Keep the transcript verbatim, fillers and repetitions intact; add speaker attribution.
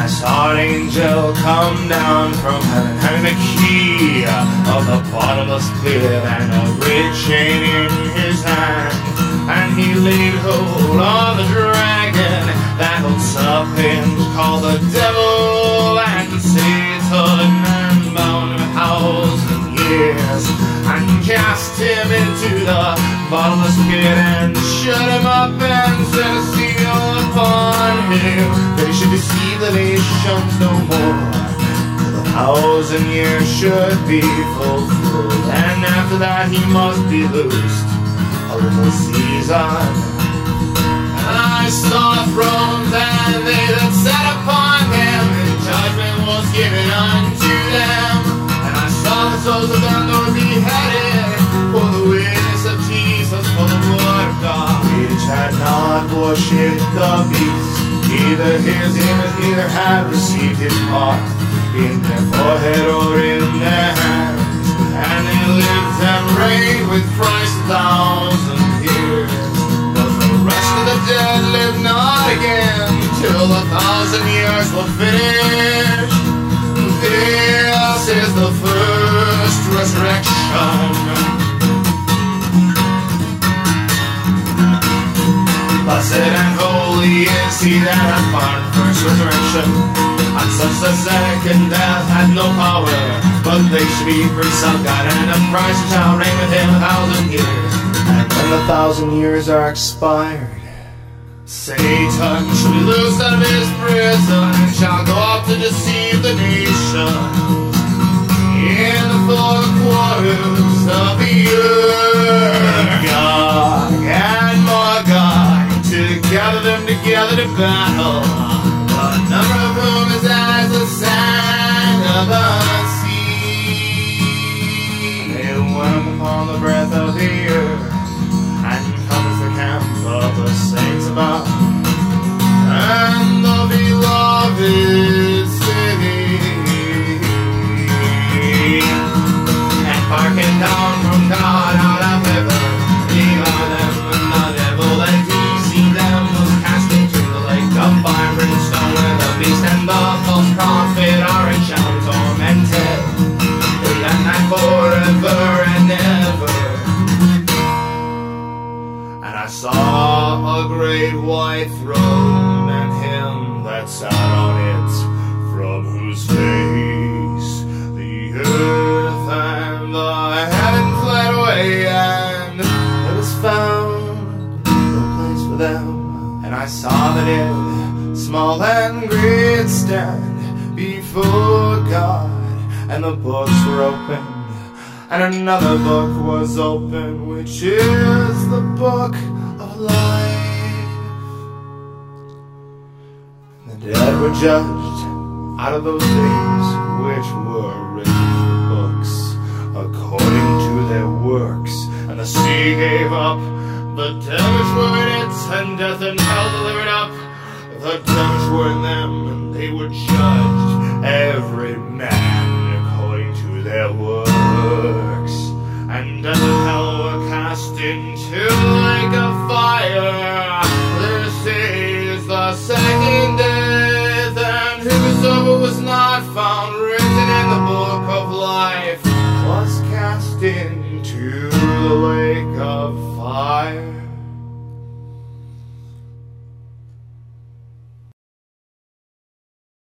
Speaker 1: I saw an angel come down from heaven, having the key of the bottomless pit and a great chain in his hand. And he laid hold on the dragon, that old serpent called the devil and Satan, and bound him a thousand years, and cast him into the bottomless pit, and shut him up and set a seal upon him. They should deceive the nations no more, till the thousand years should be fulfilled, and after that he must be loosed a little season. And I saw thrones and they that sat upon them, and judgment was given unto them. And I saw the souls of them that were beheaded for the witness of Jesus, for the word of God, which had not worshipped the beast, either his image, neither had received his mark in their forehead or in their hands. And they lived and reigned with Christ a thousand years. But the rest of the dead lived not again till the thousand years were finished. This is the first resurrection. Blessed and holy is he that hath part in the first resurrection. And such the second death hath no power, but they should be priests of God, and of Christ shall reign with him a thousand years. And when the thousand years are expired, Satan shall be loosed out of his prison, and shall go out to deceive the nations in the four quarters of the earth. God and Magog, to gather them together to battle, the number of whom is as the sand of the sea. They went upon the breath of the earth, and compassed the camp of the saints above, and the beloved city, and hearkened down from God out of heaven, even them and the devil that deceived them was cast into the lake of fire and brimstone, where the beast and the false prophet are in shall tormented day and night forever and ever. And I saw a great white throne, and him that sat on it, from whose face the earth and the heaven fled away, and there was found no place for them. And I saw the dead, small and great, stand before God, and the books were opened, and another book was opened, which is the book of life. The dead were judged out of those things which were written in the books, according to their works. And the sea gave up the dead which were in it, and death and hell delivered up the dead which were in them, and they were judged every man according to their works. And death and hell were cast into the lake of fire. This is the second death, and whosoever was not found written in the book of life